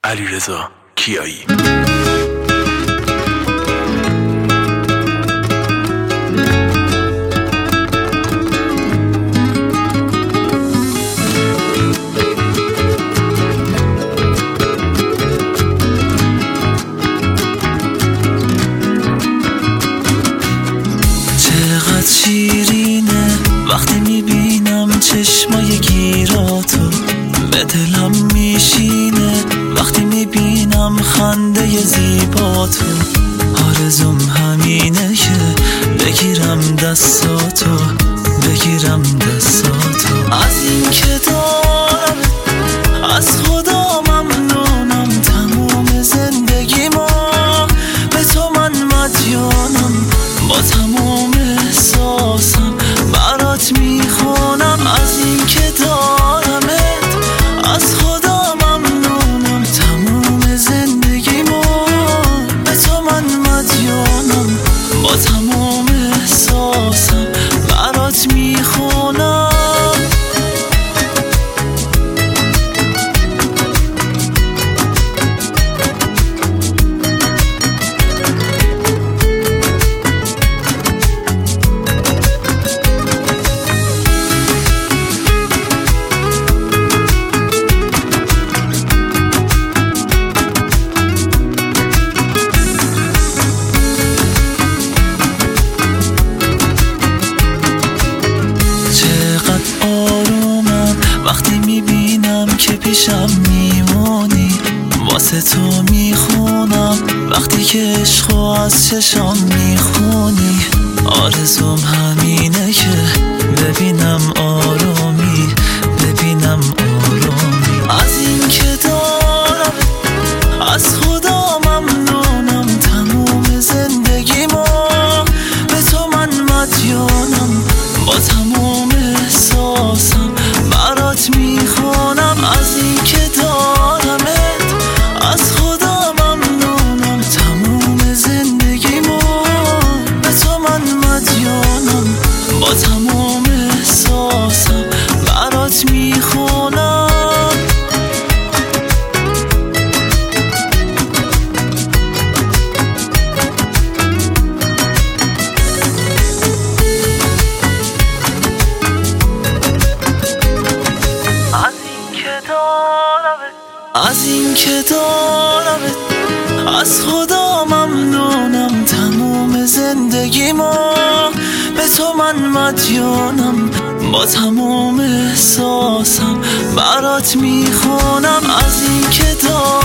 علیرضا کیایی. چقدر شیرینه وقتی میبینم چشمای گیراتو، به دلم میشینه وقتی میبینم خنده زیباتو. آرزوم همینه که بگیرم دستاتو، بگیرم دستاتو. از این که دارم از خدا ممنونم، تموم زندگیمو به تو من مدیونم. با تموم احساسم برات میخونم. از این که دارمت از خدا ممنونم، تموم زندگیمو به تو من مدیونم. با تموم احساسم برات میخونم. وقتی میبینم که پیشم میمونی، واسه تو میخونم. وقتی که عشقو از چشام میخونی، آرزوم همینه که ببینم آرومی، ببینم آرومی. از این که دارم از خدا ممنونم، تموم زندگیمو به تو من مدیونم. با تموم احساسم برات میخونم. از این که دارمت از خدا ممنونم، تموم زندگیمو به تو من مدیونم. با تموم احساسم برات میخونم. از این که دارمت از خدا ممنونم، تموم زندگیمو به تو من مدیونم. با تموم احساسم برات میخونم. از این که